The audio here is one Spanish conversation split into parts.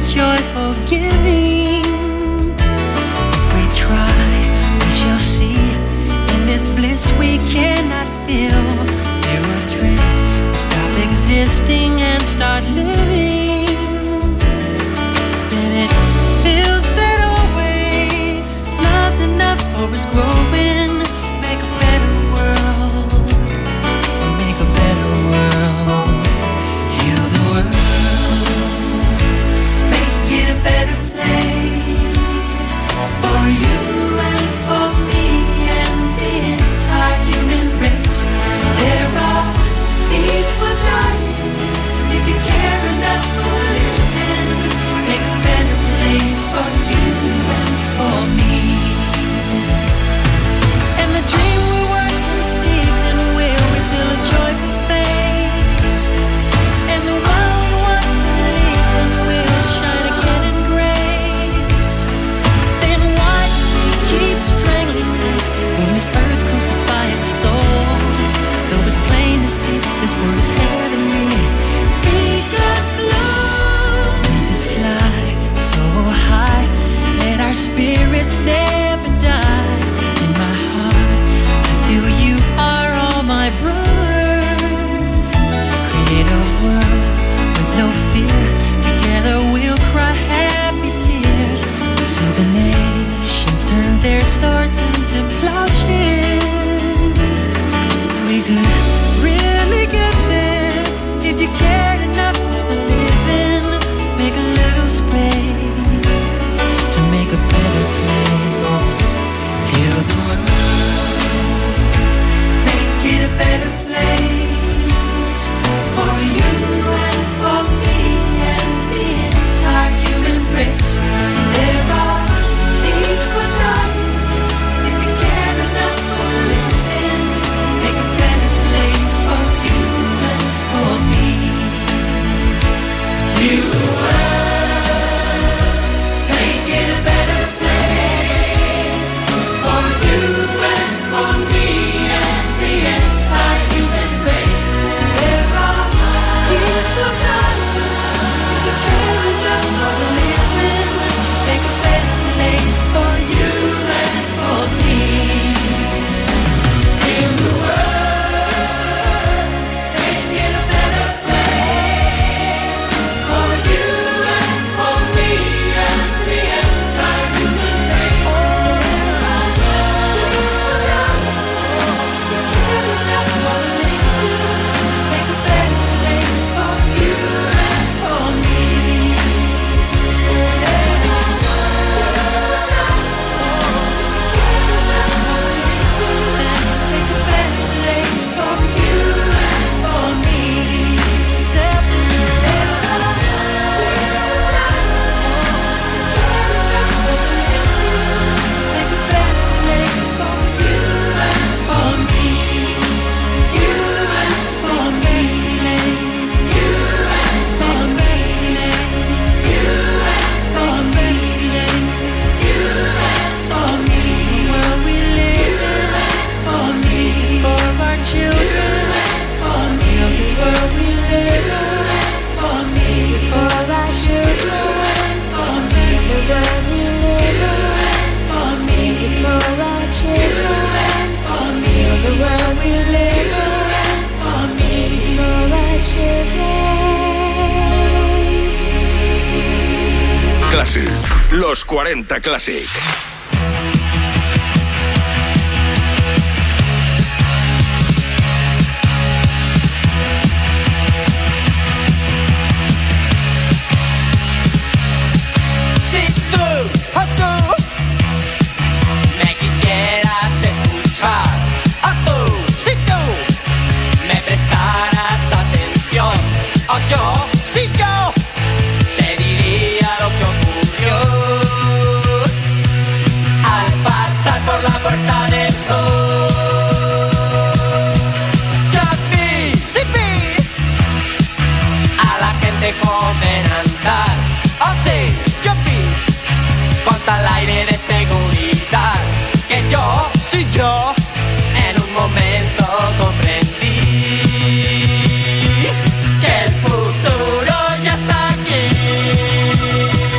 joyful giving. If we try, we shall see. In this bliss we cannot feel. There are dreams, we stop existing and start living. And it feels that always love's enough for us growing. Make a better world, to make a better world. Heal the world, make it a better place for you and for me and the entire human race. There are people dying. If you care enough for living, make a better place for you and for me. And the dream we were conceived in will reveal a joyful face. And the one we once believed in will shine again in grace. Then why do we keep strangling life when this earth crucify its soul? Though it's plain to see this world is heavenly. Be God's love. We could fly so high, let our spirits never die. In my heart, I feel you are all my brothers. Create a world with no fear. Together we'll cry happy tears. So the nations turn their swords into plowshares. We could really get there if you cared enough for the living. Make a little space to make a better place. Heal the world, make it a better place for you and for me and the entire human race. There are people dying. If you care enough for living, make a better place for you and for me. Heal the world, make it a better place for you and for me and the entire human race. There are people dying. If you care enough for the living, make a better place for you and for me. Heal the world, make it a better place for you and for me and the entire human race. There are people dying. If you care enough for the living, make a better place for you and for me. There are people dying. If you care enough for the living, make a better place for you and for me. There are people dying. If you care enough for the living, make a better place for you and for me. You and for me, you and for me, you and for me, you and for me. Where we live for me, for our children, for me. Where we live for me, for our children, for me. Where we live for me, for our children, for me. The world we live for me, for our children. Classic. Los 40 Classic. Si tú me quisieras escuchar, si tú me prestaras atención, yo, si yo te diría lo que ocurrió al pasar por la puerta del sol. Yo vi, sí vi a la gente joven andar, oh sí, yo vi con tal aire de seguridad que yo, sí yo, en un momento comprendí que el futuro ya está aquí.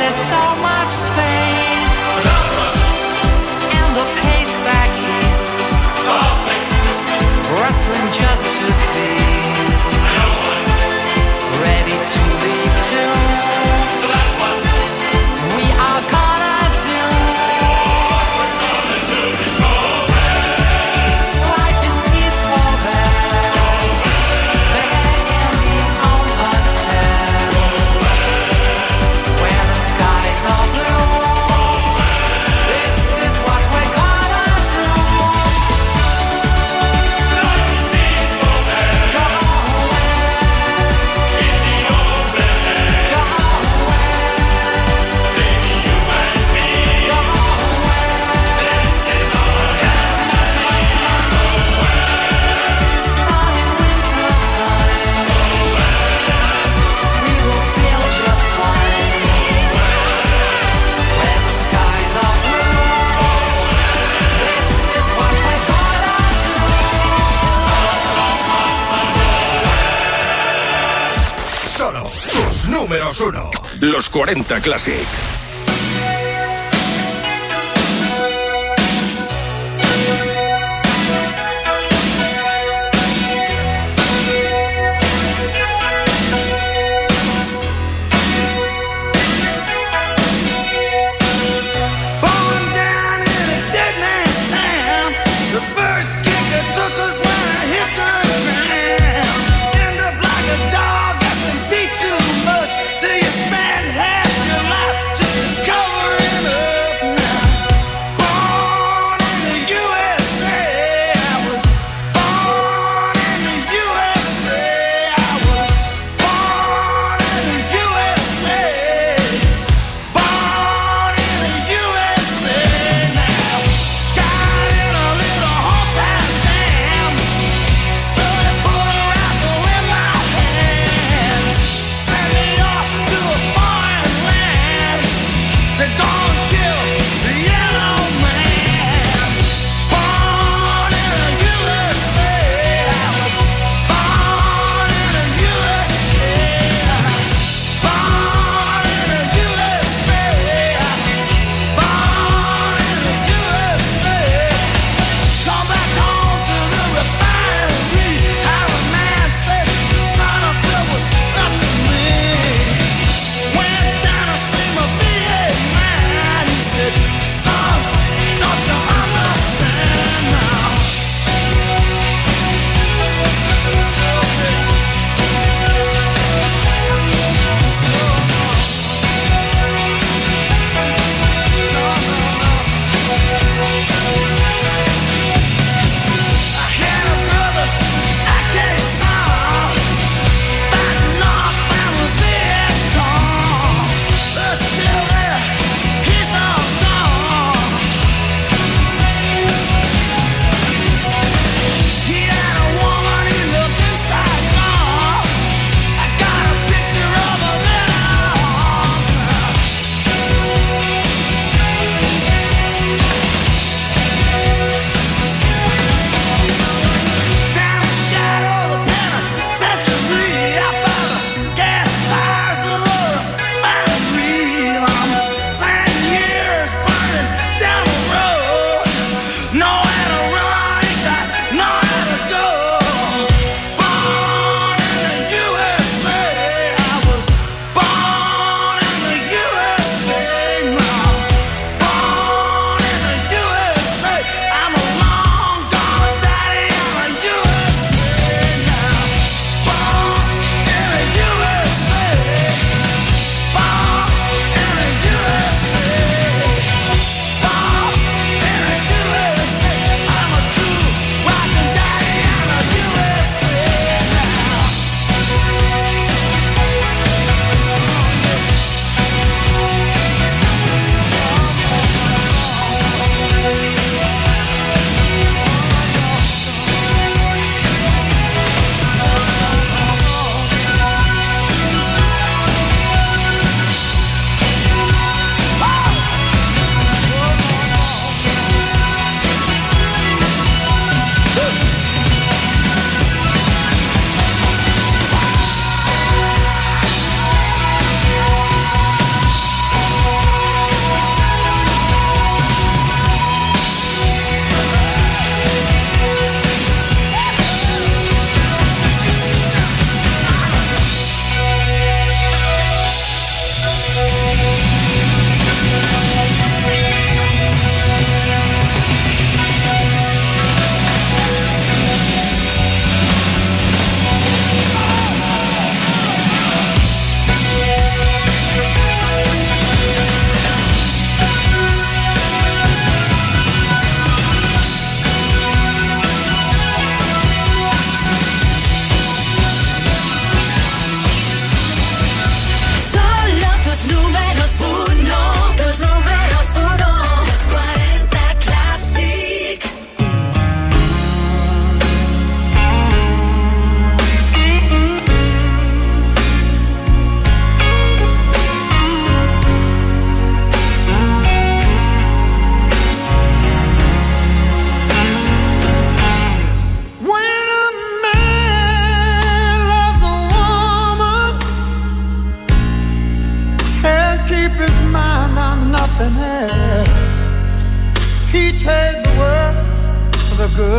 there's so much space. And the pace back east, rustling just to feast, ready to lead to. So that's what we are gonna do. What we're gonna do is go west. Life is peaceful there. There in the open air, where the skies are blue. This is what we're gonna do. Life is peaceful there. Go west. In the open air. Go west. Baby, you and me. Go west. This is our time. Go west. Sun in winter time. Go west. We will feel just fine. Go west. Where the skies are blue. This is what we're gonna do. Solo tus números 1. Los 40 Classic. Born down in a dead man's town. The first kicker took us when I hit the ground. End up like a dog that's been beat too much till you spend half your life just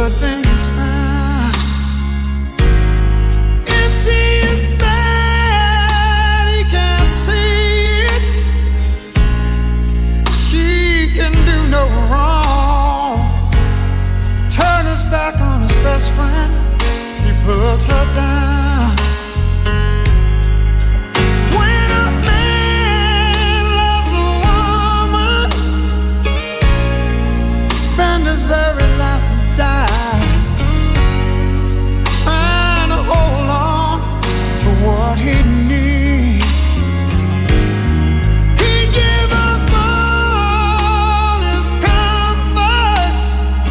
everything is fine. If she is bad, he can't see it. She can do no wrong. Turn his back on his best friend, he puts her down. When a man loves a woman, spend his very last dime trying to hold on to what he needs. He give up all his comforts,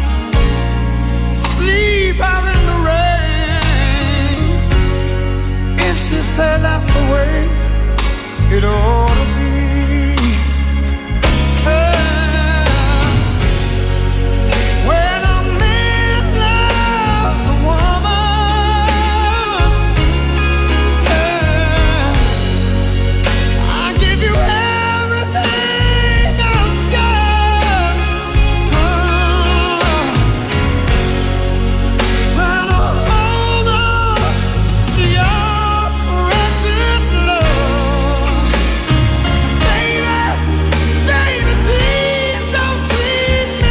sleep out in the rain. If she said that's the way it ought to be. When a man loves a woman, I give you everything I've got. Trying to hold on to your precious love. Baby, baby, please don't treat me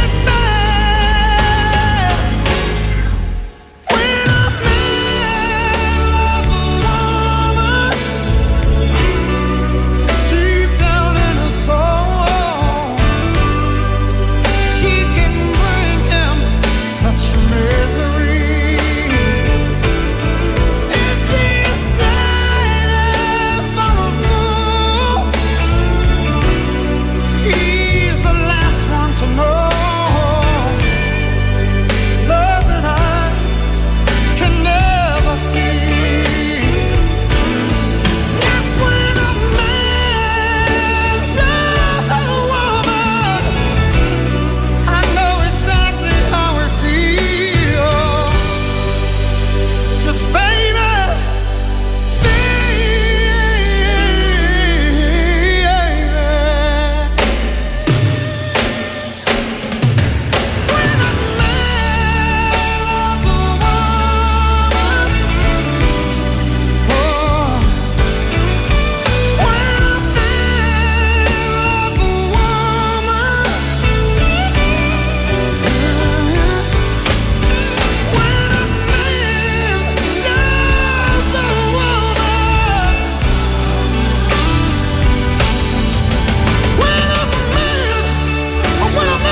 bad. When a man loves a woman, deep down in her soul, she can bring him such misery. If she's bad for a fool, he's the last one to know. Love that eyes can never see. Yes, when a man loves a woman, I know exactly how it feels. 'Cause baby, when a man loves a woman, oh, when a man loves a woman, when a man loves a woman, when a man loves a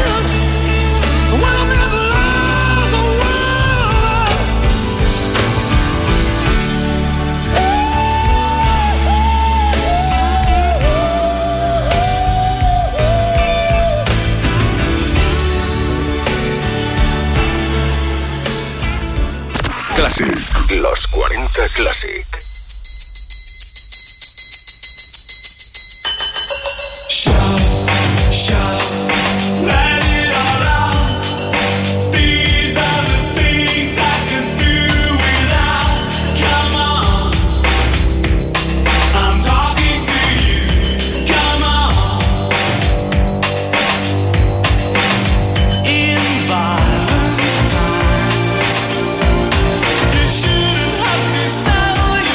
Classic. Los 40 Classic. Let it all out. These are the things I can do without. Come on, I'm talking to you. Come on. In violent times, you shouldn't have to settle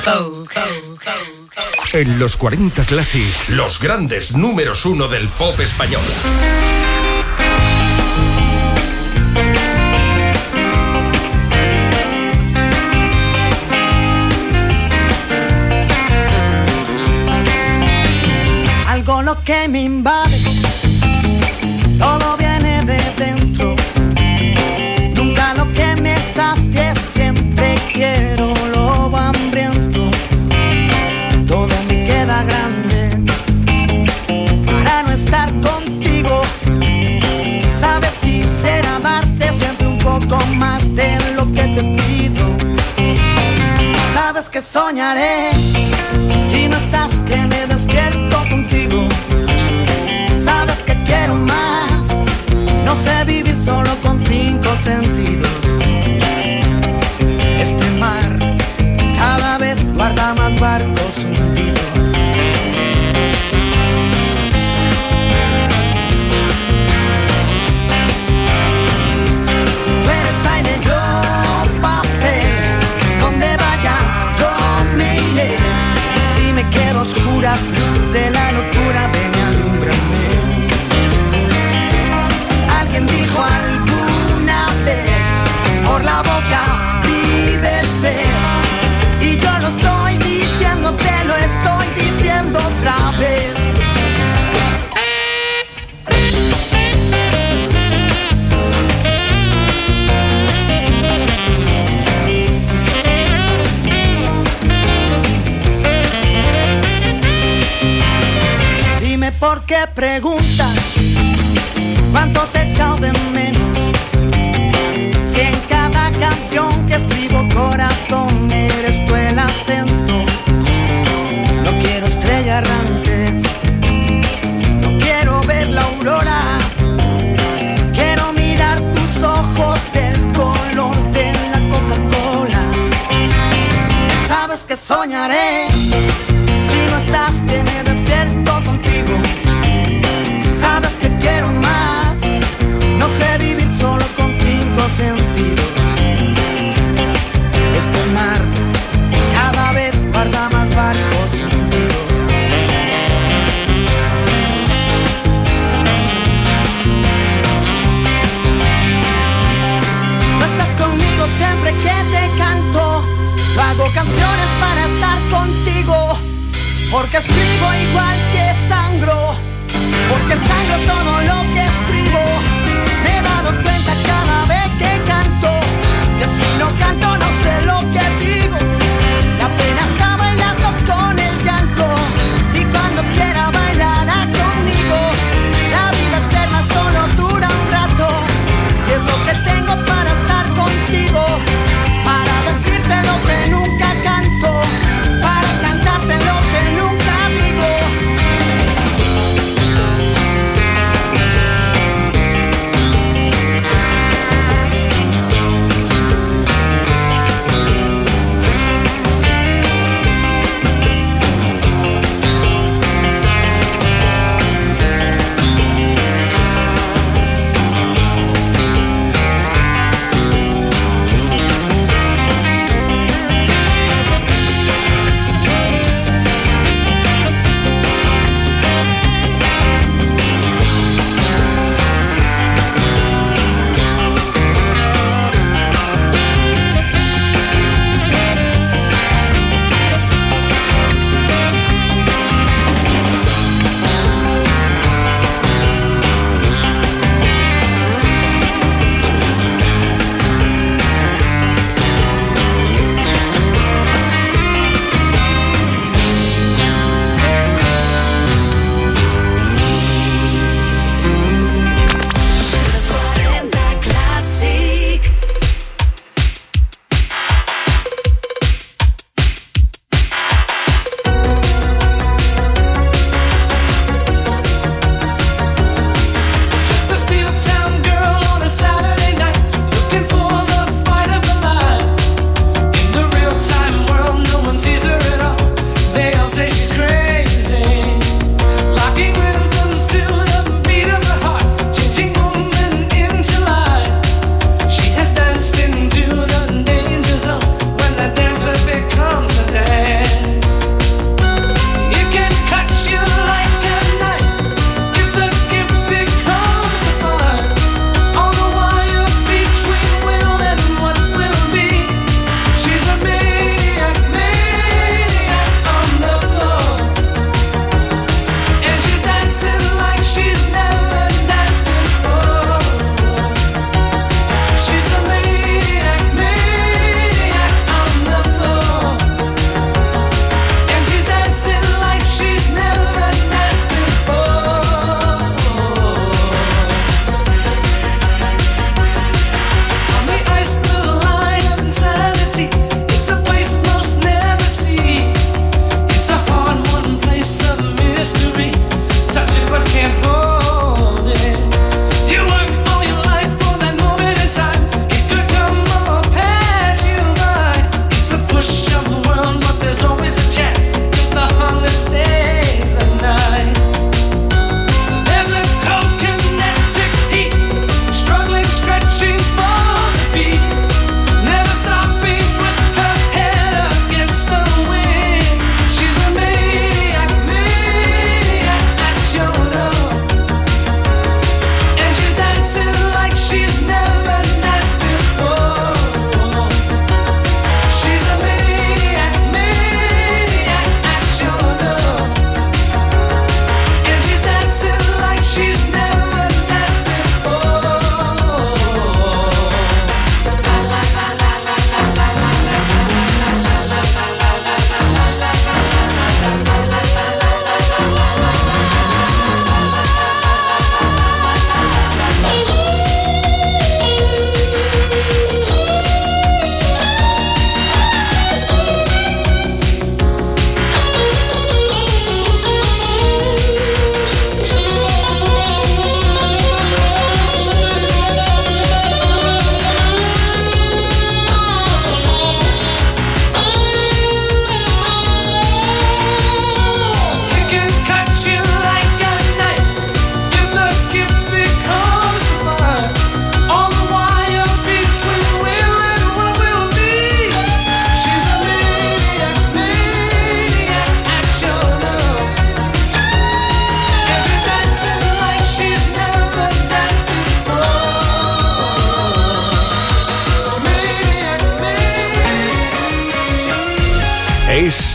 En los 40 Classic, los grandes números 1 del pop español. Algo lo que me invade, todo viene de dentro. Nunca lo que me sacie, siempre quiero lobo hambriento. Todo me queda grande para no estar contigo. Sabes, quisiera darte siempre un poco más de lo que te pido. Sabes que soñaré si no estás, que me despierto contigo. Sabes que quiero más, no sé vivir solo con 5 sentidos. Este mar cada vez guarda más barcos hundidos. Tú eres aire, yo papel, donde vayas yo me iré. Y si me quedo a oscuras, luz de la locura, ven y alúmbrame. Alguien dijo alguna vez, por la boca vive el pez. Y yo lo estoy diciendo, te lo estoy diciendo otra vez. Dime por qué preguntas cuánto te he echado de menos. Si en cada canción que escribo, corazón, eres tú el acento. No quiero estrella errante, no quiero ver la aurora. Quiero mirar tus ojos del color de la Coca-Cola. Sabes que soñaré si no estás, que me despierto contigo. Sabes que quiero más, no sé vivir solo con 5 sentidos. Este mar cada vez guarda más barcos hundidos. Tú estás conmigo siempre que te canto. Yo hago canciones para estar contigo, porque escribo igual que sangro, porque sangro todo lo que escribo. Me he dado cuenta cada vez que canto, que si no canto no sé lo que digo. La pena está bailando con el llanto, y cuando quiera bailará conmigo. La vida eterna solo dura un rato, y es lo que tengo para estar contigo, para decirte lo que nunca canto, para cantarte lo que nunca digo.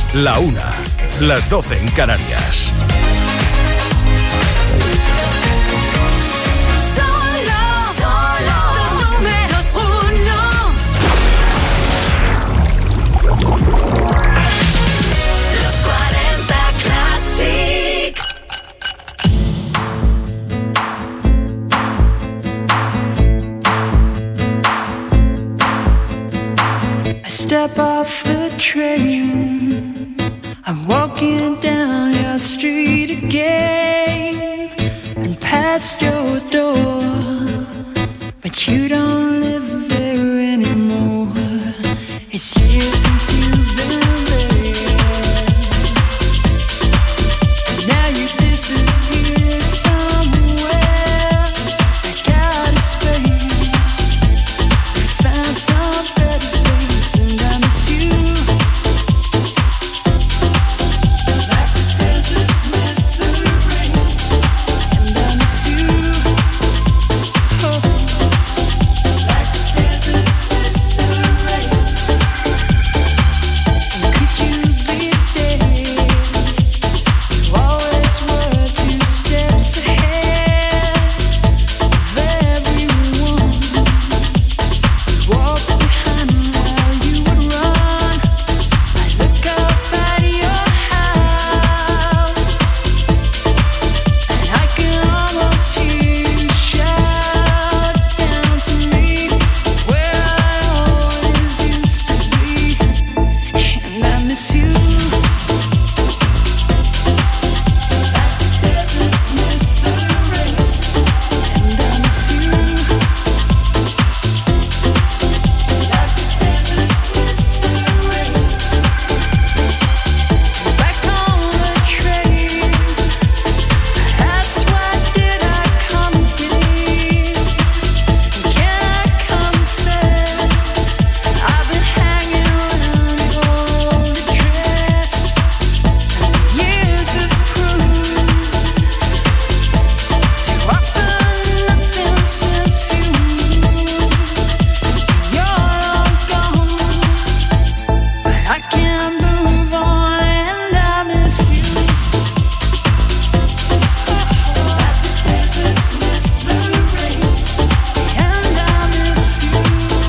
la 1, las 12 en Canarias. Step off the train, I'm walking down your street again and past your door, but you don't live there anymore. It's years since you've been there, now you disappeared somewhere. I got a space, found some better place, and I miss you. Like the deserts miss the rain, and I miss you. Oh, like the deserts miss the rain. And could you be there? You always were 2 steps ahead of everyone. Walk behind while you would run. I look up at your house, and I can almost hear you shout down to me where I always used to be, and I miss you. Like the deserts miss the rain, and I miss you. Like the deserts miss the rain. Back on the train, that's why did I come here? Can I confess? I've been hanging around your old address. Years have proved too often nothing since you're long gone, but I can't move on and I miss you. Like the deserts miss the rain, and I miss you.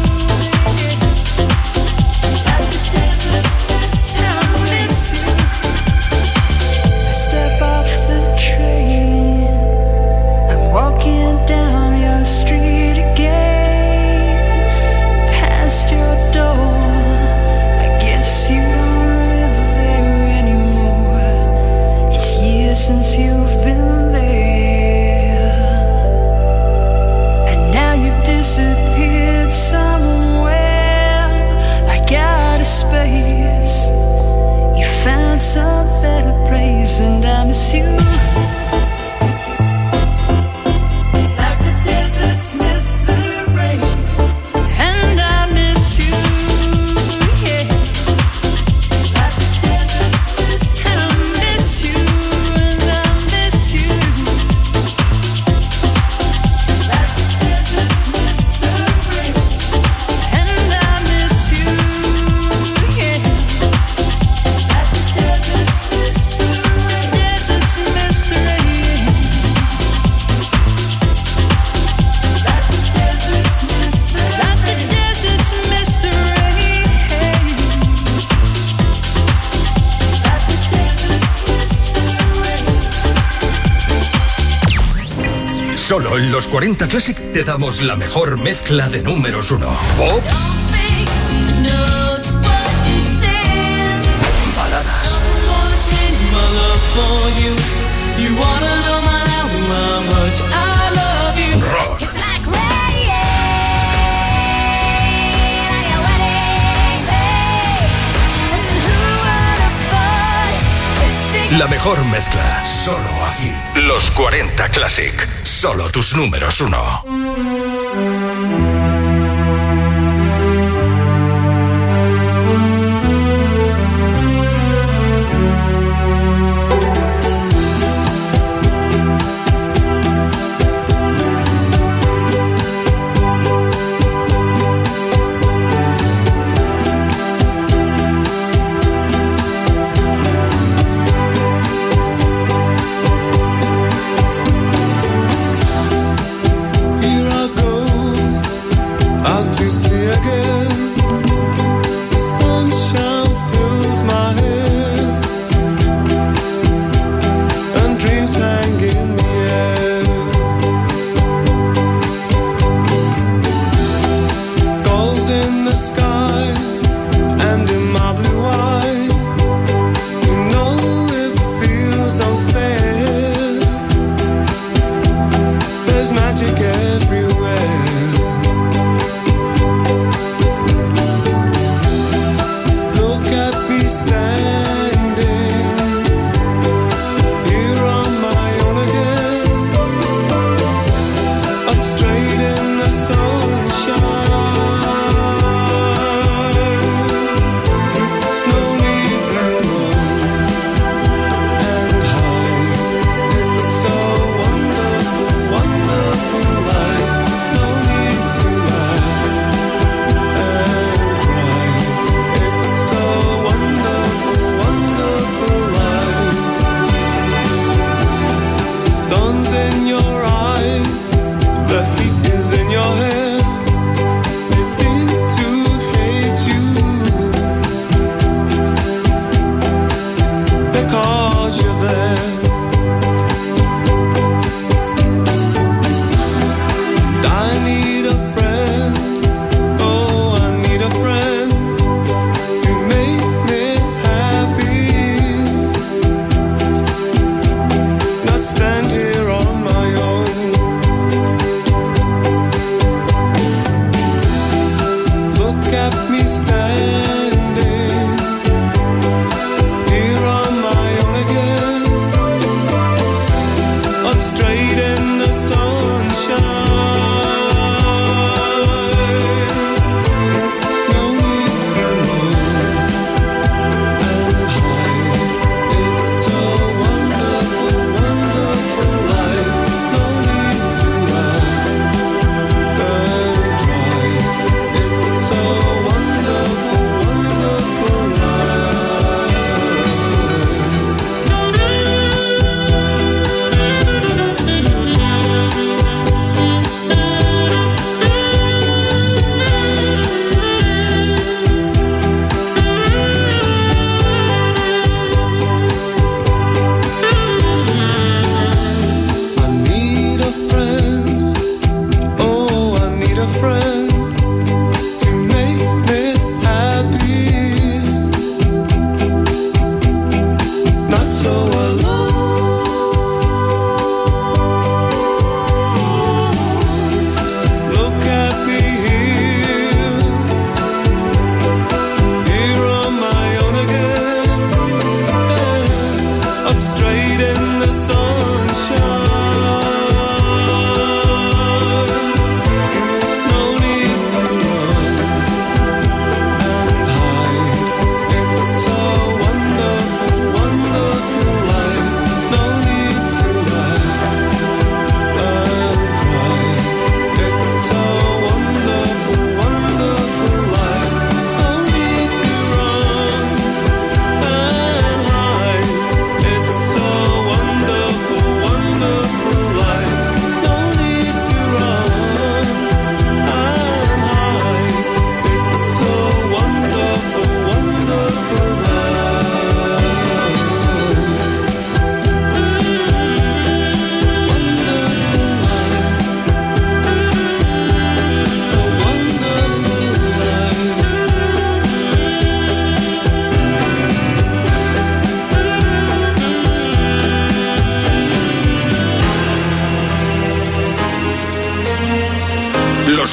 Like the deserts miss, and I miss you. I step off the train, I'm walking down your street again, past your door. I guess you don't live there anymore. It's years since you've been there, and now you've disappeared somewhere. I got a space, you found some better place, and I miss you. Like the deserts miss the rain, and I miss you. Yeah. Like the deserts miss, and I miss you, and I miss you. Like the deserts miss the rain, and I miss you. Yeah. Like the deserts miss the rain, deserts miss the rain. Like the deserts miss the rain, like the deserts miss the rain. Like the deserts miss the rain. Solo en los 40 Classic te damos la mejor mezcla de números 1. Pop, baladas, rock, la mejor mezcla. Solo aquí. Los 40 Classic. Solo tus números 1.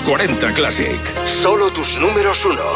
40 Classic. Solo tus números 1.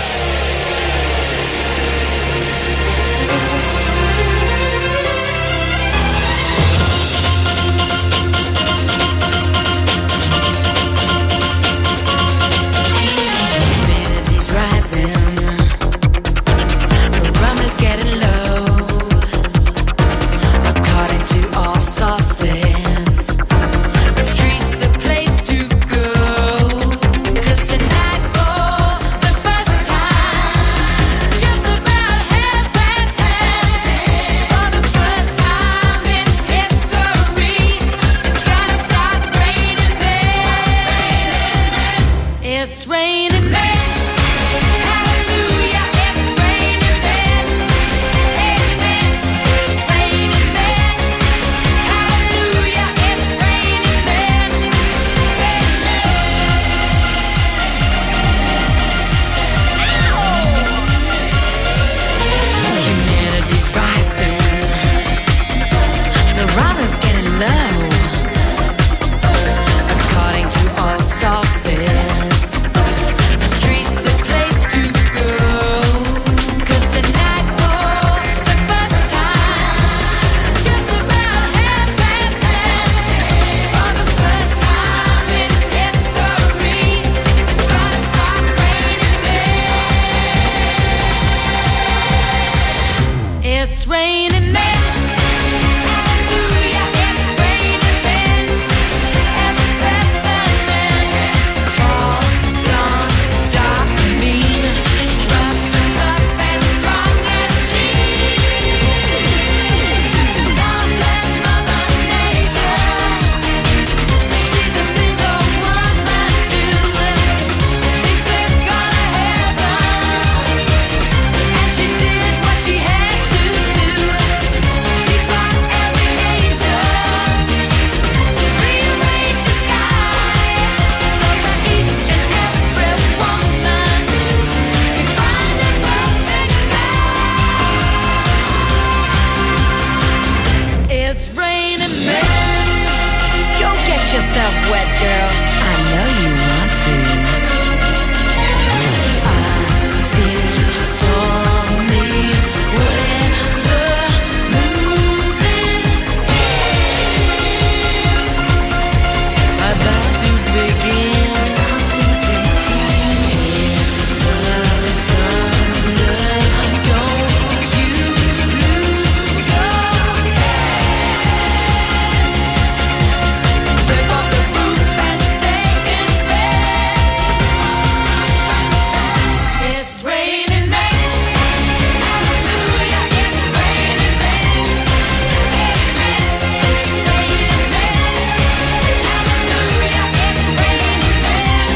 It's raining men. Hallelujah, it's raining men. Amen. It's raining men. Hallelujah, it's raining men. Amen. Humanity's rising. The rollers getting low. According to all sources. It's raining men. Hallelujah, it's raining men. Every person man. Tall, blonde, dark, mean. Rough and tough and strong and lean. God bless Mother Nature. She's a single woman too. She took on a heaven. And she did what she had to do. She taught every angel to rearrange the sky so that each and every woman can find a perfect guy. It's raining men. Go get yourself wet, girl. I know you want to. I feel stormy weather moving about to begin. Don't you lose your head. Rip off the roof and stay in bed. It's raining men. Hallelujah, it's raining men. Amen. It's raining men. Hallelujah, it's raining men.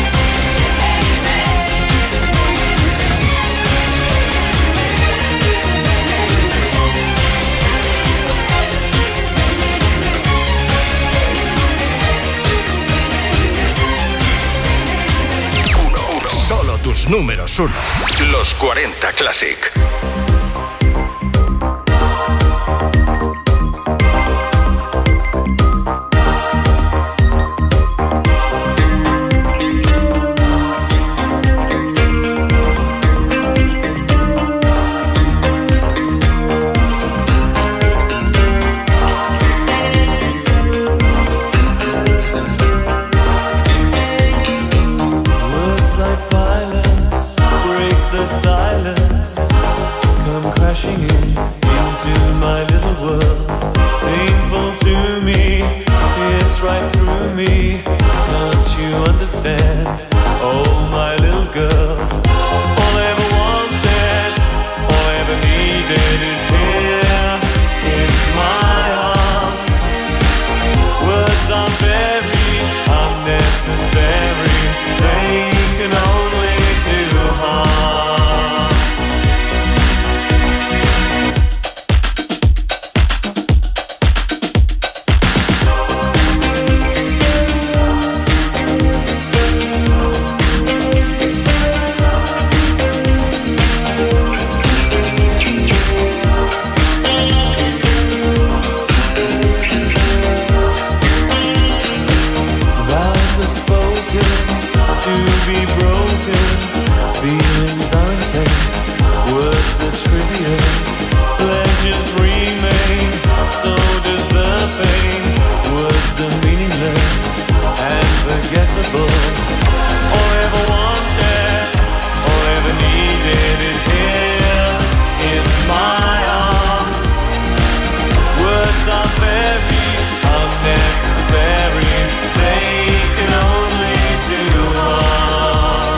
Solo tus números 1. Los 40 Classic. Words like violence break the silence. nonsense. Words are trivial, pleasures remain. So does the pain. Words are meaningless and forgettable. All I ever wanted, all I ever needed is here in my arms. Words are very unnecessary. They can only do harm.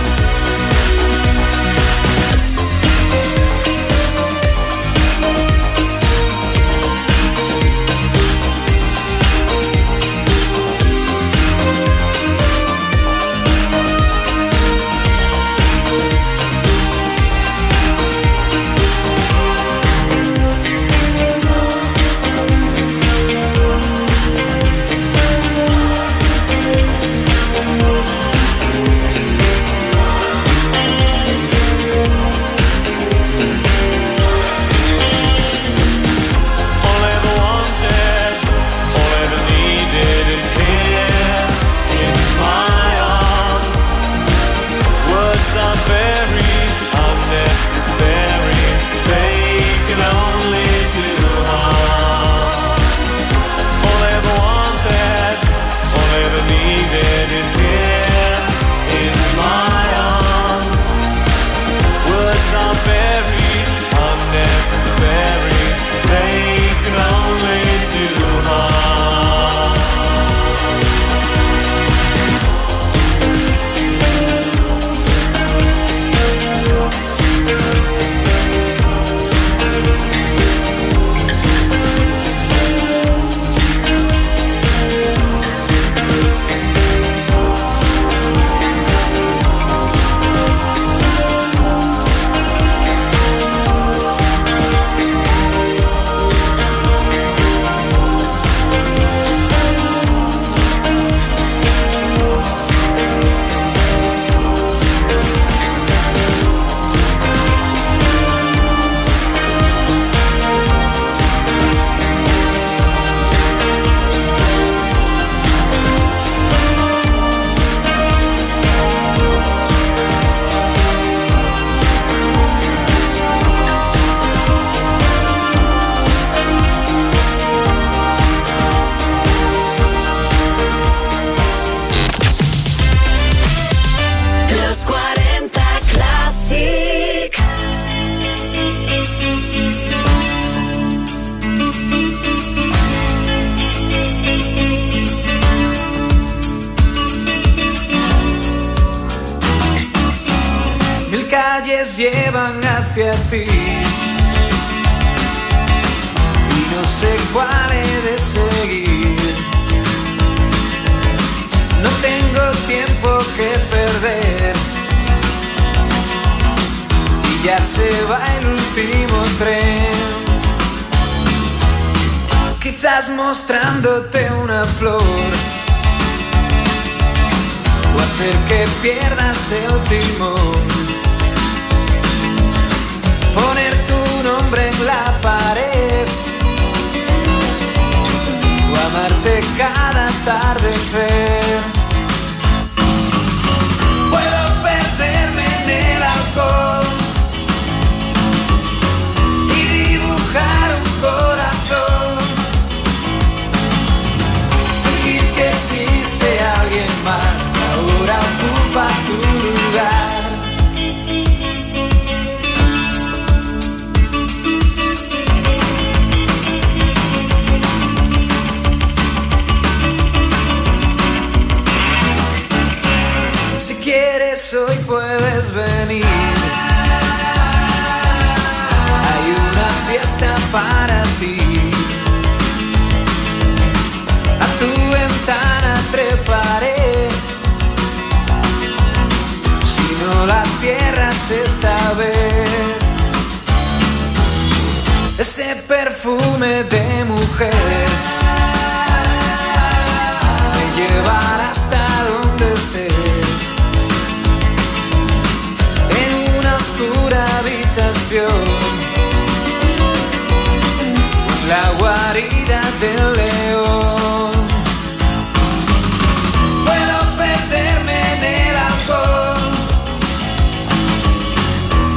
Llevan hacia ti y no sé cuál he de seguir. No tengo tiempo que perder y ya se va el último tren. Quizás mostrándote una flor o hacer que pierdas el timón. Poner tu nombre en la pared o amarte cada atardecer. Puedo perderme en el alcohol y dibujar un corazón, fingir que existe alguien más que ahora ocupa tu lugar. Hoy puedes venir, hay una fiesta para ti. A tu ventana treparé, si no la cierras esta vez. Ese perfume de mujer me llevará hasta donde estés, en una oscura habitación, la guarida del león. Puedo perderme en el alcohol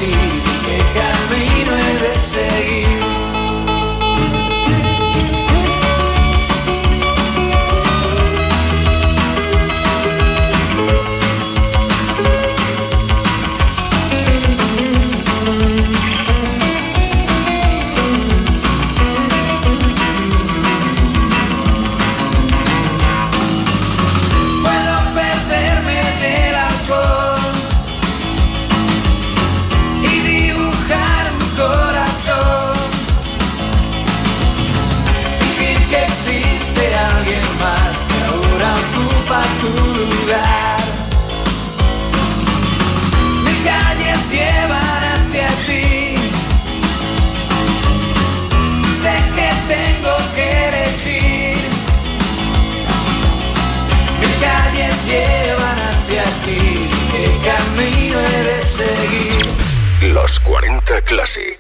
ti, qué camino he de seguir. Tu lugar. Mis calles llevan hacia ti. Sé que tengo que elegir. Mis calles llevan hacia ti. ¿Qué camino he de seguir? Los 40 Classic.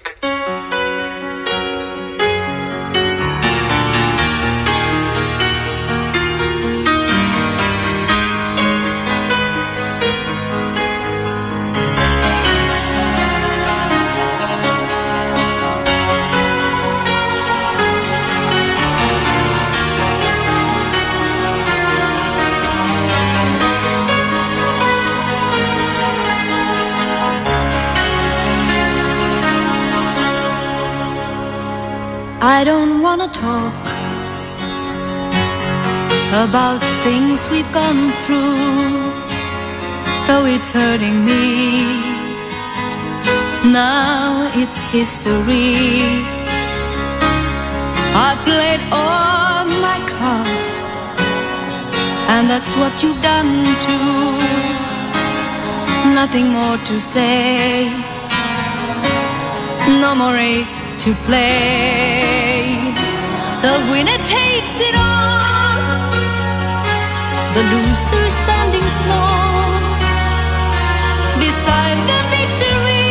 I don't wanna talk about things we've gone through, though it's hurting me. Now it's history. I played all my cards, and that's what you've done too. Nothing more to say, no more race to play. The winner takes it all, the loser standing small beside the victory.